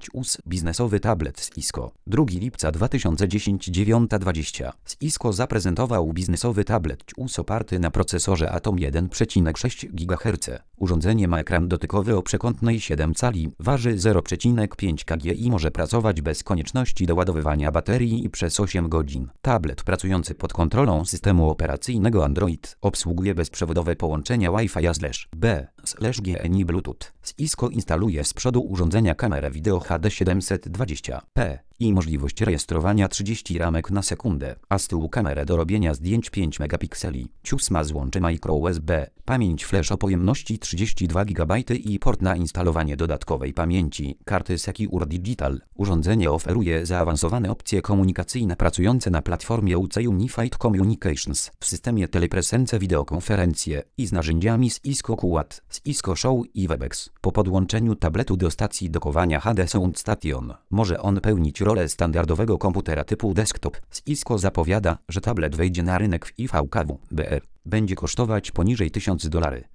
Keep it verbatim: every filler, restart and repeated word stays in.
U S biznesowy tablet Cisco. drugiego lipca dwa tysiące dziesiątego dziewiąta dwadzieścia. Cisco zaprezentował biznesowy tablet U S oparty na procesorze Atom jeden przecinek sześć gigaherca. Urządzenie ma ekran dotykowy o przekątnej siedem cali, waży zero przecinek pięć kilogramów i może pracować bez konieczności doładowywania baterii i przez osiem godzin. Tablet pracujący pod kontrolą systemu operacyjnego Android obsługuje bezprzewodowe połączenia Wi-Fi/B/G N i Bluetooth. Cisco instaluje z przodu urządzenia kamerę wideo H D siedemset dwadzieścia p i możliwość rejestrowania trzydzieści ramek na sekundę, a z tyłu kamerę do robienia zdjęć pięć megapikseli. Cius ma złącze micro U S B, pamięć flash o pojemności trzydzieści dwa gigabajty i port na instalowanie dodatkowej pamięci, karty Secure Digital. Urządzenie oferuje zaawansowane opcje komunikacyjne pracujące na platformie U C Unified Communications w systemie telepresence wideokonferencje i z narzędziami z Cisco Q A D, Cisco Show i Webex. Po podłączeniu tabletu do stacji dokowania H D Sound Station może on pełnić rolę standardowego komputera typu desktop. Cisco zapowiada, że tablet wejdzie na rynek w I V K W B R. Będzie kosztować poniżej tysiąc dolarów.